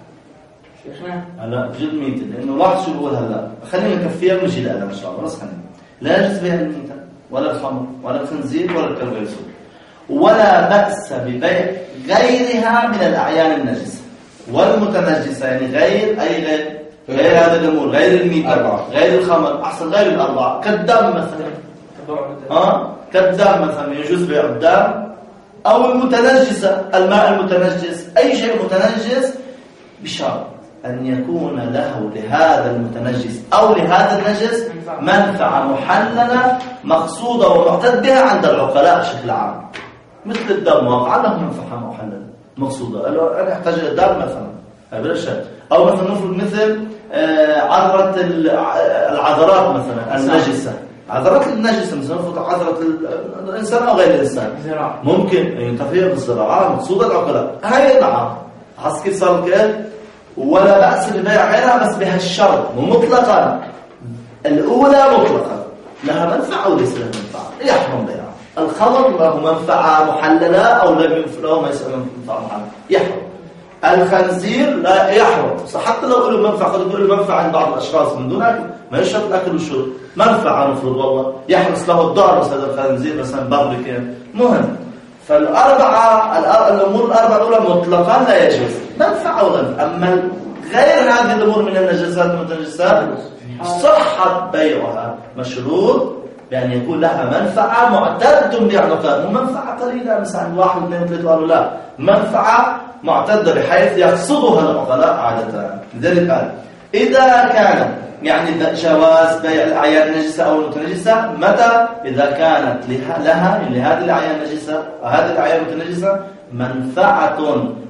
شيخنا لا جلد ميتة لأنه لاحظ شو بقول هلا خلينا نكفيها ونجي لها إن شاء الله بس خلينا لا يجوز بيع الميتة ولا الخمر ولا الخنزير ولا الكلب الأسود ولا بأس ببيع غيرها من الأعيان النجسة والمتنجسة يعني غير أي غير غير هذا الأمور غير الميتة غير الخمر أحسن غير الأربعة كالدم مثلا ها كالدم مثلا يجوز بيع الدم أو المتنجسة الماء المتنجس أي شيء متنجس بشرط أن يكون له لهذا المتنجس أو لهذا النجس منفعة محللة مقصودة ومعتد بها عند العقلاء بشكل عام مثل الدم واقع له منفعة محللة مقصودة أنا أحتاج الدم مثلا بلا شك أو مثلا نفرض مثل عذرة العذرات مثلا النجسة عذرات النجسة مثلا نفرض عذرة الإنسان أو غير الإنسان ممكن ينتفع بالزراعة مقصودة العقلاء هاي نعم حس كيف صار كده ولا بأس ببيع غيرها بس بهالشرط مطلقا الأولى مطلقا لها منفعة وليس لها منفعة يحرم بيعها الخمر له منفعة محللة أو لم ينفعه ما يسمى منفعة محللة يحرم الخنزير لا يحرم حتى لو قلوا منفعة قد يقولوا منفعة عند بعض الأشخاص من دون أكل ما يشرب الأكل والشرب منفعة نفرض والله يحرص له الدار مثلا الخنزير مثلا باربيكين مهم فالأربعة الأمور الأربعة الأولى مطلقا لا يجوز منفعة وغنفعة أما غير هذه الأمور من النجاسات والمتنجسات صحة بيعها مشروط بأن يكون لها منفعة معتدة بعنقات مو منفعة قليلة مثلا واحد اثنين ثلاثة قالوا لا منفعة معتدة بحيث يقصدها العقلاء عادة لذلك قال إذا كانت يعني جواز بيع الأعيان النجسة أو المتنجسة متى إذا كانت لها لهذه الأعيان النجسة وهذه الأعيان المتنجسة منفعة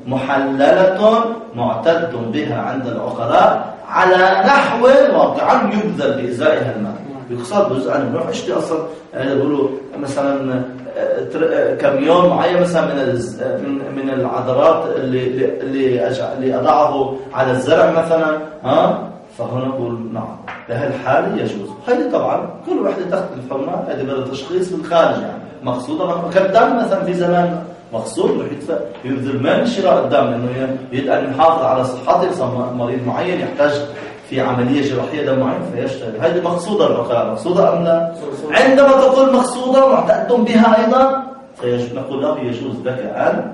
محللة معتد بها عند العقلاء على نحو واقعا يبذل بإزائها المال يقصد جزء عنه نروح اشتري أصلا يقولوا مثلا كميون معين مثلا من من العذرات اللي اللي اللي أضعه على الزرع مثلا ها فهنا نقول نعم بهالحالة يجوز. هذه طبعا كل وحدة تختلف هنا، هذه بلا تشخيص بالخارج يعني مقصودة كالدم مثلا في زمان مقصود يبذل مال شراء الدم لأنه يريد أن يحافظ على صحته، صار مريض معين يحتاج في عملية جراحية دم معين فيشتري. هذه مقصودة العقلاء، مقصودة أم لا؟ عندما تقول مقصودة معتقد بها أيضا نقول له يجوز لك أن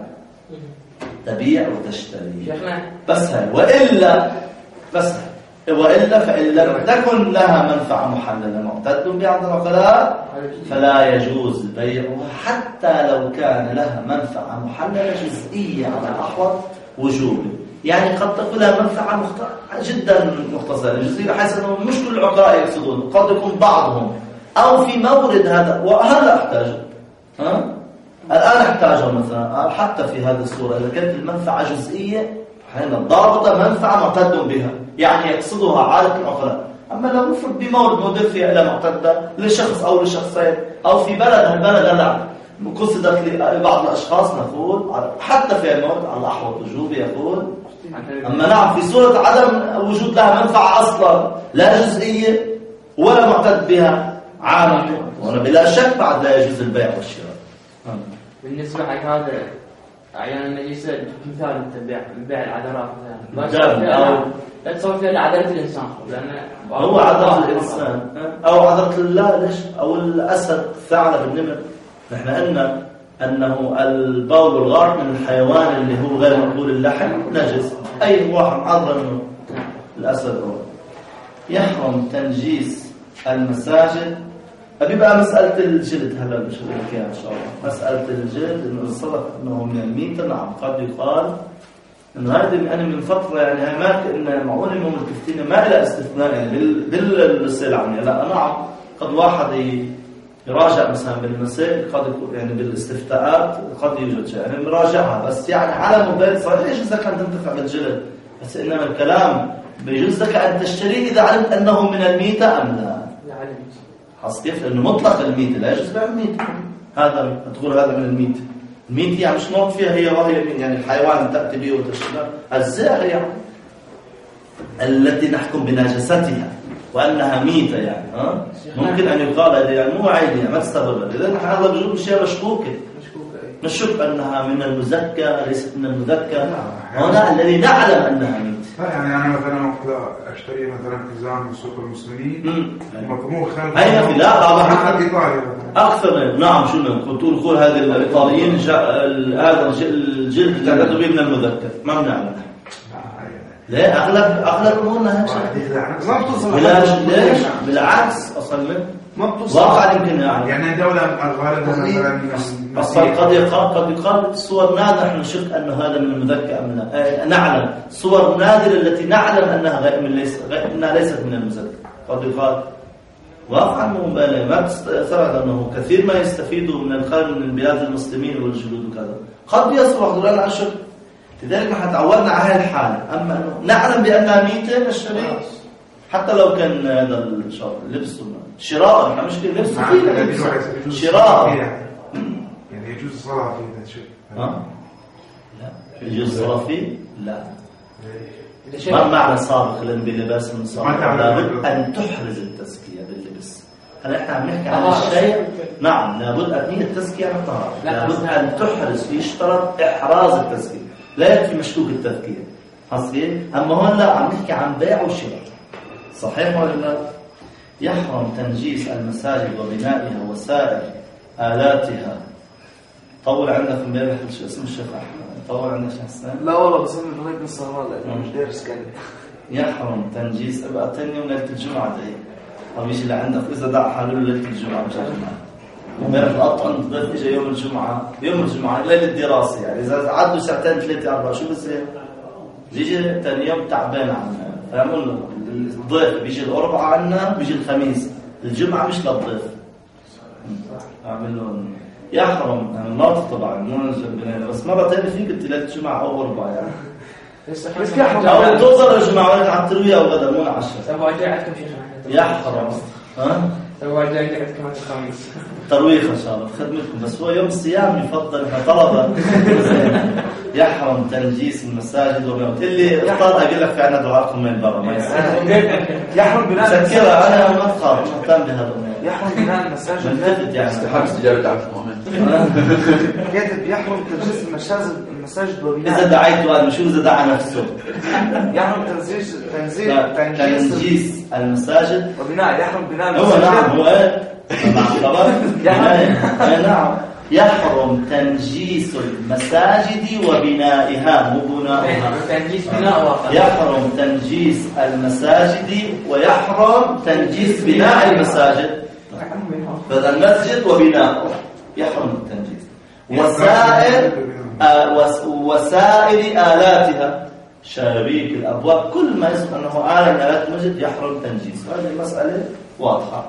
تبيع وتشتري بس هاي، وإلا بس هاي وإلا فإن لم تكن لها منفعة محللة معتد بها عند العقلاء فلا يجوز بيعها حتى لو كان لها منفعة محللة جزئية على أحوط وجوبه. يعني قد تكون لها منفعة مخت... جدا مختصرة جزئية بحيث أنه مش كل العقلاء يقصدون، قد يكون بعضهم أو في مورد هذا وهلا أحتاجه ها؟ الآن أحتاجه مثلا حتى في هذه الصورة إذا كانت المنفعة جزئية حين الضابطة منفعة معتد بها يعني يقصدها عادة العقلاء. أما لو نفرض بمورد مدير فيها إلى معتدة لشخص أو لشخصين أو في بلد هالبلد لا قصدت لبعض الأشخاص نقول حتى في المورد على أحوط وجوبي يقول. أما نعم في صورة عدم وجود لها منفعة أصلا لا جزئية ولا معتد بها عامة وأنا بلا شك بعد لا يجوز البيع والشراء. بالنسبة حق هذا أعيان النجسة مثال أنت بيع بيع العذرات مثلا لا تصور فيها عذرة الإنسان لأن هو عذرة الإنسان أو عذرة الله ليش أو الأسد الثعلب النمر. نحن قلنا أنه البول والغائط من الحيوان اللي هو غير مقبول اللحم نجس أي واحد معذر منه الأسد هو. يحرم تنجيس المساجد. أبي بقى مسألة الجلد هلا مش هنحكيها إن شاء الله. مسألة الجلد إنه الصدق إنه من الميتة نعم قد يقال إنه هذه أنا من فترة يعني هاي ما إن معقول إنهم الكفتين ما إلى استثناء يعني بال بالسلع يعني لا نعم قد واحد يراجع مثلا بالمسائل قد يكون يعني بالاستفتاءات قد يوجد شيء يعني مراجعها بس يعني على موبايل صحيح يجوز لك أن تنتفع بالجلد بس إنما الكلام بيجوز لك أن تشتريه إذا علمت أنه من الميتة أم لا. خاص كيف لأنه مطلق الميتة لا يجوز بيع الميتة هذا تقول هذا من الميتة. الميتة يعني مش نوع فيها هي وهي يعني الحيوان تأتي به وتشتريها الزاهر يعني التي نحكم بنجاستها وأنها ميتة يعني ها ممكن أن يقال هذا يعني مو عيني يعني ما تستغرب إذا نحن هذا بجوز شيء مشكوكة نشك أنها من المزكى ليست من المذكى هنا الذي نعلم أنها ميتة. يعني أنا مثلا أشتري مثلا حزام من سوق المسلمين مطموح خلف أين في لا طبعا إيطاليا أكثر نعم شو كنت تقول هذه الإيطاليين هذا الجلد تعتقد به من المذكى ما بنعلم لا أغلب أغلب أمورنا ما بتصل ليش بالعكس أصلا ما بتصل واقع يمكن يعني يعني دولة غالبا مثلا أصلا قد يقال قد يقال صور نادرة نحن نشك أن هذا من المذكى أم لا نعلم صور نادرة التي نعلم أنها غير من ليس أنها ليست من المذكى قد يقال واقعا مبالغ ما تستبعد أنه كثير ما يستفيدوا من الخير من بلاد المسلمين والجلود وكذا قد يصبح دولار عشر لذلك ما تعودنا على هذه الحالة. أما أنه نعلم بأنها ميتة نشتري حتى لو كان هذا اللبس شراء احنا مش كده لبس فيه شراء يعني يجوز الصلاة فيه هذا الشيء ها لا يجوز الصلاة فيه لا ما معنى سابق لأن بلباس من سابق لابد أن تحرز التزكية باللبس. هلا احنا عم نحكي عن الشيء نعم لابد أن هي التزكية عن الطهارة لابد أن تحرز يشترط إحراز التزكية لا يكفي مشكوك التذكير حصير. أما هون لا عم نحكي عن بيع وشراء صحيح ولا لا. يحرم تنجيس المساجد وبنائها وسائر آلاتها. طول عندك امبارح شو اسم الشيخ أحمد طول عندك شيخ حسين لا والله بس من طريق الصهراء لأنه مش دارس كان. يحرم تنجيس ابقى تاني يوم ليلة الجمعة ده أو يجي لعندك إذا دع حلول ليلة الجمعة مش الجمعة امبارح الأطقم ضيف إجا يوم الجمعة يوم الجمعة ليلة الدراسة يعني إذا عدوا ساعتين ثلاثة أربعة شو بصير بيجي تاني يوم تعبان عنا فهمون الضيف بيجي الأربعة عنا بيجي الخميس الجمعة مش للضيف أعمل لهم يحرم يعني الناطق طبعا مو نجم بس مرة تانية فيك قلت لك الجمعة أو أربعة يعني بس يحرم أو توصل الجمعة ولا على التروية أو غدا مو العشرة سأفاجئكم شيخنا يحرم ها سوى جاي عندك كمان الخميس ترويخ ان شاء الله بخدمتكم. بس هو يوم الصيام يفضل طلبه يحرم تنجيس المساجد وما قلت لي اختار اقول لك في عنا دعاءكم من برا ما يصير يحرم بناء سكرها انا ما تخاف مهتم بهذا يحرم بناء المساجد ملتفت يعني استحق استجابة دعوة المؤمن. كاتب يحرم تنجيس المساجد المساجد وبناء. اذا دعيت وانا شو اذا دعا نفسه يحرم تنجيس تنجيس تنجيس المساجد وبناء. يحرم بناء هو المساجد. نعم هو ايه مع خبر نعم يحرم تنجيس المساجد وبنائها مو بنائها. تنجيس بناء واقع. يحرم تنجيس المساجد ويحرم تنجيس بناء المساجد. فإذا المسجد وبناؤه يحرم التنجيس. وسائر آه وس وسائر آلاتها شبابيك الأبواب كل ما يصف أنه آلة من آلات المسجد يحرم تنجيس. هذه المسألة واضحة.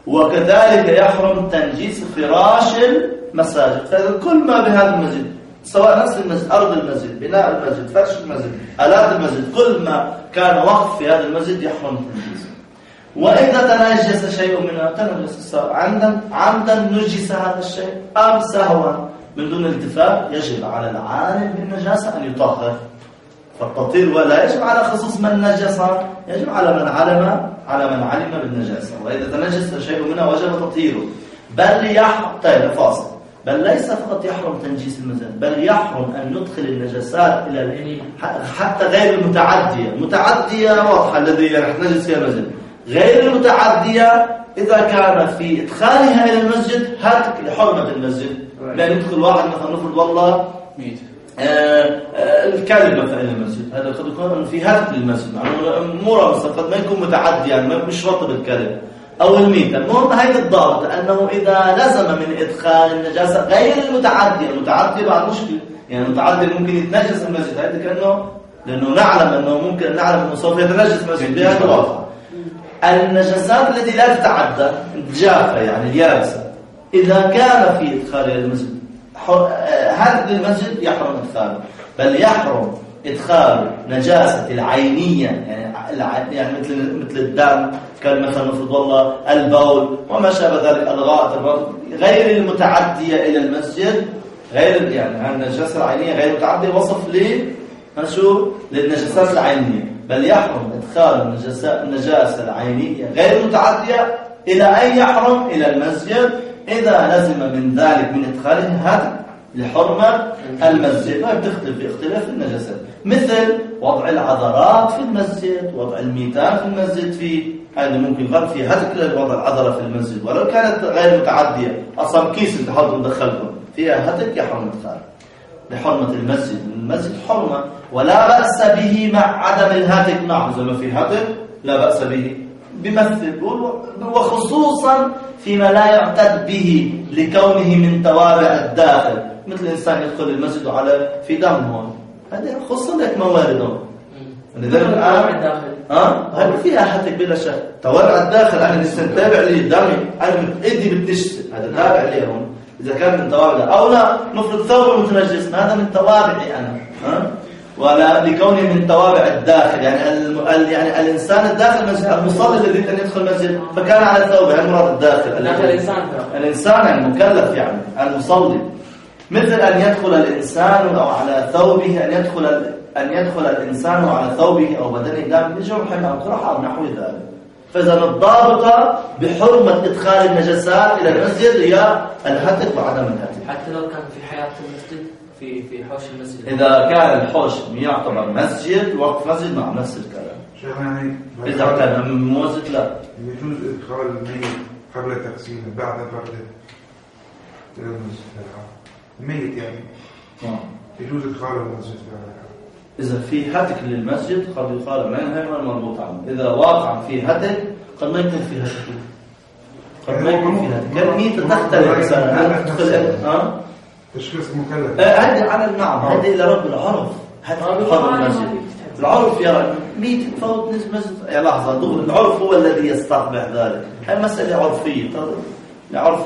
وكذلك يحرم تنجيس فراش المساجد. فإذا كل ما بهذا المسجد سواء نفس المسجد أرض المسجد بناء المسجد فرش المسجد آلات المسجد كل ما كان وقف في هذا المسجد يحرم تنجيسه. وإذا تنجس شيء منها تنجس عمدا عمدا نجس هذا الشيء أم سهوا من دون التفات يجب على العالم بالنجاسة أن يطهر. فالتطهير ولا يجب على خصوص من نجس يجب على من علم على من علم بالنجاسة. وإذا تنجس شيء منها وجب تطهيره. بل يحرم طيب فاصل بل ليس فقط يحرم تنجيس المسجد بل يحرم أن ندخل النجاسات إلى حتى غير المتعدية. متعدية واضحة الذي رح نجس فيها المسجد. غير المتعدية إذا كان في إدخالها إلى المسجد هاتك لحرمة المسجد. لأن يدخل واحد مثلا نفرض والله ميت آه آه الكلب مثلا إلى المسجد هذا قد يكون في هاتك للمسجد مو رمز قد ما يكون متعدي يعني مش رطب الكلب أو الميت. المهم هذا الضابط أنه إذا لزم من إدخال النجاسة غير المتعدية. المتعدي بعد مشكلة يعني المتعدي ممكن يتنجس المسجد هذا كأنه لأنه نعلم أنه ممكن نعلم أنه سوف يتنجس المسجد بهذا الوضع. النجاسات التي لا تتعدى الجافة يعني اليابسة إذا كان في إدخال المسجد هذا المسجد يحرم إدخاله. بل يحرم إدخال نجاسة العينية يعني يعني مثل مثل الدم كان مثلا نفرض والله البول وما شابه ذلك الغائط غير المتعدية إلى المسجد غير يعني النجاسة العينية غير متعدية وصف ليه شو للنجاسات العينية. بل يحرم إدخال النجاسة العينية غير متعدية إلى أن يحرم إلى المسجد إذا لزم من ذلك من إدخاله هذا لحرمة المسجد. ما بتختلف باختلاف النجاسات مثل وضع العذرات في المسجد وضع الميتان في المسجد في هذا ممكن غير في هتك وضع العذرة في المسجد ولو كانت غير متعدية أصلا كيس اللي تحاولوا تدخلكم فيها هتك يحرم إدخاله لحرمة المسجد. المسجد حرمة ولا بأس به مع عدم الهاتك معه زي ما في هاتك لا بأس به بمثل وخصوصا فيما لا يعتد به لكونه من توابع الداخل مثل الإنسان يدخل المسجد وعلى في دم هون هذا خصوصا لك موارد هون لذلك الآن ها هذا فيها هاتك بلا شك توابع الداخل. أنا الإنسان تابع لي دمي أنا إيدي بتنجس هذا تابع لي هون إذا كان من توابع أو لا نفرض ثوب متنجس هذا من توابعي أنا ها ولا لكونه من توابع الداخل يعني ال... يعني الإنسان الداخل المصلي الذي كان يدخل المسجد فكان على ثوبه يعني مراد الداخل داخل الإنسان الإنسان المكلف يعني المصلي مثل أن يدخل الإنسان أو على ثوبه أن يدخل أن يدخل الإنسان على ثوبه أو بدنه دام بجرح أو قرحة أو نحو ذلك. فإذا الضابطة بحرمة إدخال النجاسات إلى المسجد هي الهتك وعدم الهتك حتى لو كان في حياة المسجد في في حوش المسجد. إذا كان الحوش يعتبر مسجد وقف مسجد مع نفس الكلام. شيخ يعني إذا كان موزد لا يجوز إدخال الميت قبل تغسيله بعد فرده إلى المسجد الميت يعني آه. يجوز إدخاله المسجد بعد. إذا في هتك للمسجد قد يقال منها المربوط عنه. إذا واقع في هتك قد ما يكون في هتك قد ما يكون في هتك الميت تختلف مثلا تدخل اه تشخيص مكلف هذه على النعم هذه إلى رب العرف هذا حرم المسجد. العرف يرى ميت تفوت مسجد يا لحظة العرف هو الذي يستقبح ذلك. هذه مسألة عرفية لعرف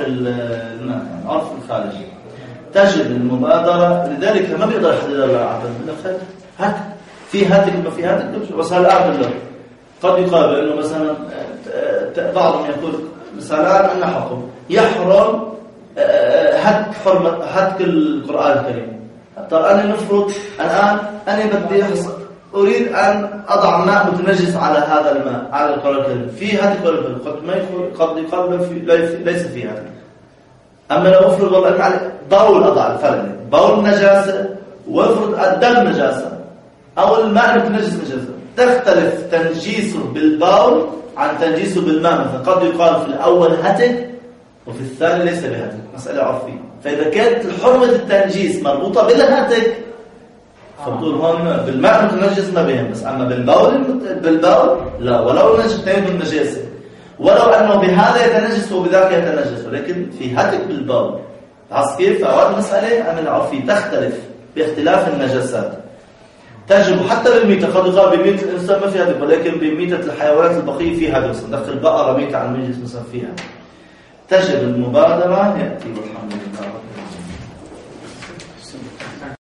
العرف الخارجي تجد المبادرة لذلك ما بيقدر يحدد العدد من هات في هاتك ما في هاتك بس هالآخر له قد يقال انه مثلا بعضهم يقول مثلا عندنا حكم يحرم هتك حرمة هتك القرآن الكريم. طب أنا نفرض الآن أنا بدي أريد أن أضع ماء متنجس على هذا الماء على القرآن الكريم، في هتك ولا قد ما يكون قد يقال ليس في هتك. أما لو أفرض والله على بول أضع الفرق بول نجاسة وأفرض الدم نجاسة أو الماء المتنجس نجاسة، تختلف تنجيسه بالبول عن تنجيسه بالماء. مثلا قد يقال في الأول هتك وفي الثاني ليس بهتك، مسألة عرفية. فإذا كانت حرمة التنجيس مربوطة بالهتك فبتقول هون بالماء المتنجس ما بهم، بس أما بالبول بالبول لا، ولو نجتين بالنجاسة ولو أنه بهذا يتنجس وبذاك يتنجس، ولكن في هتك بالبول. عرفت كيف؟ فأوقات المسألة أمن عرفية تختلف باختلاف النجاسات. تجب حتى بالميتة، قد يقال بميتة الإنسان ما في هتك، ولكن بميتة الحيوانات البقية فيها هتك، دخل البقرة ميتة عن ميتة مثلا فيها. تجب المبادرة. يأتي والحمد لله.